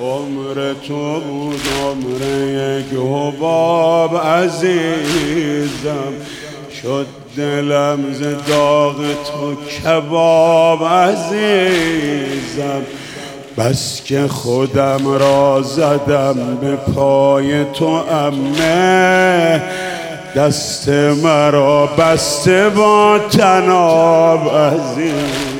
عمر تو بود عمر یک حباب عزیزم، شد دلم ز داغ تو کباب عزیزم. بس که خودم را زدم به پای تو عمه، دست مرا بسته با طناب عزیز.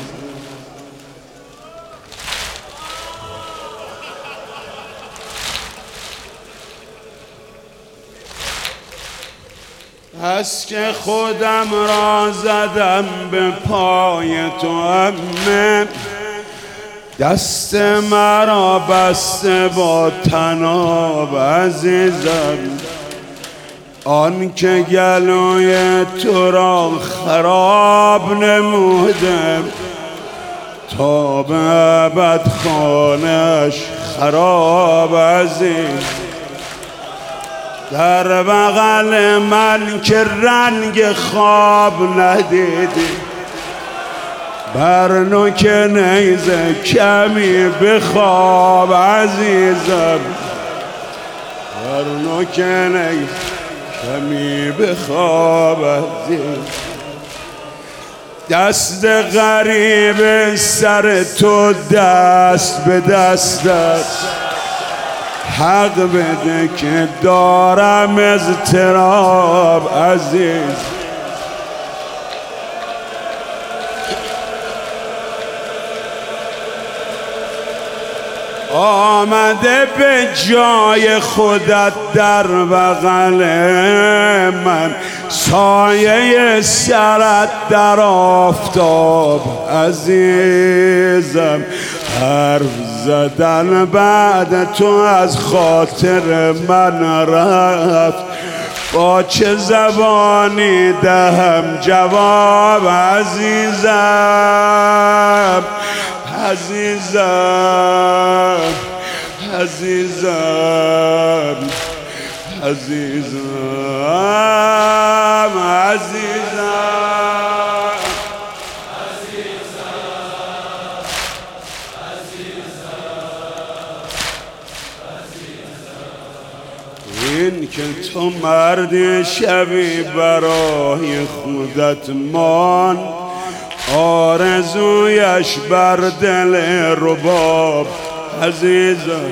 بس که خودم را زدم به پای تو عمه، دست مرا بسته با طناب عزیزم. آن که گلوی تو را خراب نمودم، تا به ابد خانه‌اش خراب عزیز. در بغل من که رنگ خواب ندیدی، بر نوک نیزه کمی بخواب عزیزم، بر نوک نیزه کمی بخواب عزیزم. دست غریب سر تو دست به دست است، حق بده که دارم اضطراب عزیز. آمده به جای خودت در بغل من، سایه سرت در آفتاب عزیزم. حرف زدن بعد تو از خاطر من رفت، با چه زبانی دهم جواب عزیزم. عزیزم عزیزم عزیزم این که تو مردی شبی برای خودت مان، آرزویش بر دل رباب عزیزم.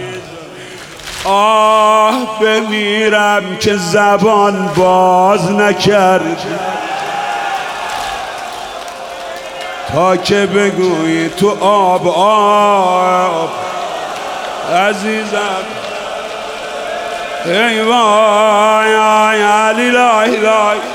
آه بمیرم که زبان باز نکرد، تا که بگویی تو آب آب عزیزم. ای وای علی لای لای